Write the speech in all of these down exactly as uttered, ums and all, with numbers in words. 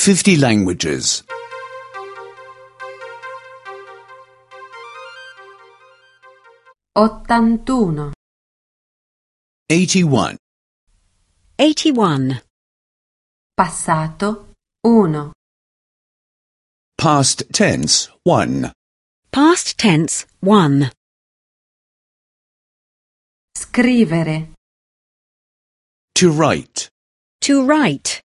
fifty languages. ottantuno, eighty-one. eighty-one. passato uno, Past tense one. Past tense one. scrivere, To write. To write.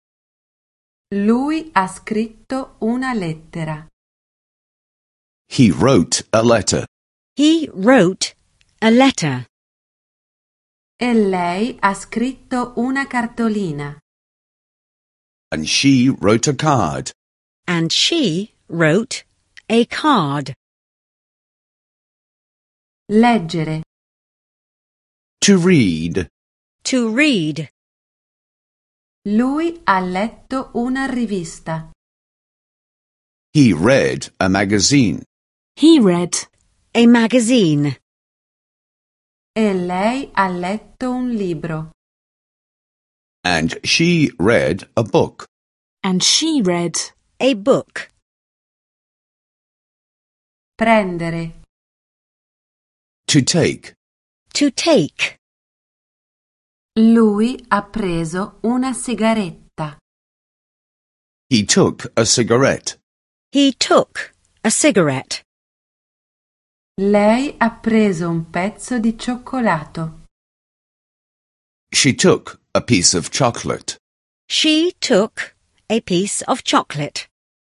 lui ha scritto una lettera. He wrote a letter. He wrote a letter. E lei ha scritto una cartolina. And she wrote a card. And she wrote a card. Leggere, To read. To read. lui ha letto una rivista. He read a magazine. He read a magazine. E lei ha letto un libro. And she read a book. And she read a book. Prendere, To take. To take. lui ha preso una sigaretta. He took a cigarette. He took a cigarette. Lei ha preso un pezzo di cioccolato. She took a piece of chocolate. She took a piece of chocolate.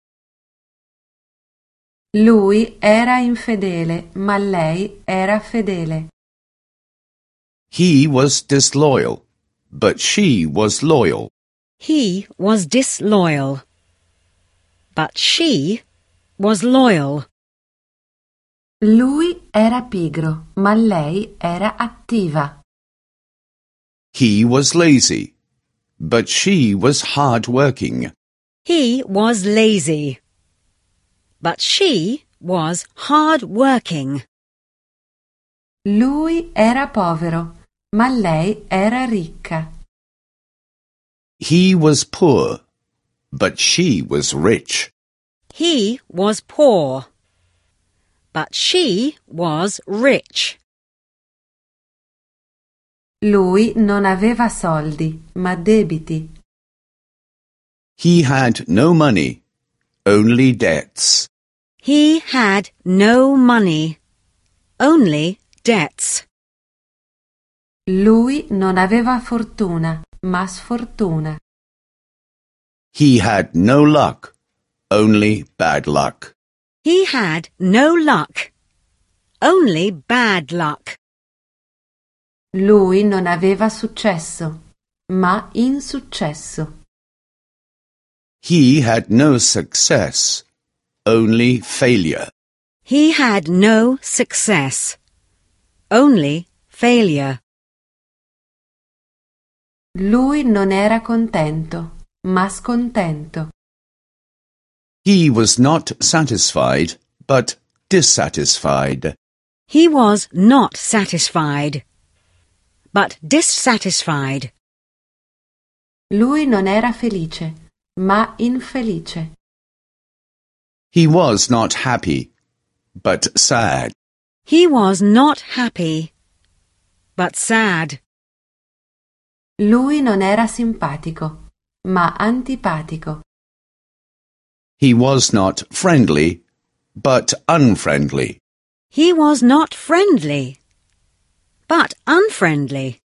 Lui era infedele, ma lei era fedele. He was disloyal, but she was loyal. He was disloyal, but she was loyal. Lui era pigro, ma lei era attiva. He was lazy, but she was hard-working. He was lazy, but she was hard-working. Lui era povero, ma lei era ricca. He was poor, but she was rich. He was poor, but she was rich. Lui non aveva soldi, ma debiti. He had no money, only debts. He had no money, only debts. Lui non aveva fortuna, ma sfortuna. He had no luck, only bad luck. He had no luck, only bad luck. Lui non aveva successo, ma insuccesso. He had no success, only failure. He had no success, only failure. Lui non era contento, ma scontento. He was not satisfied, but dissatisfied. He was not satisfied, but dissatisfied. Lui non era felice, ma infelice. He was not happy, but sad. He was not happy, but sad. Lui non era simpatico, ma antipatico. He was not friendly, but unfriendly. He was not friendly, but unfriendly.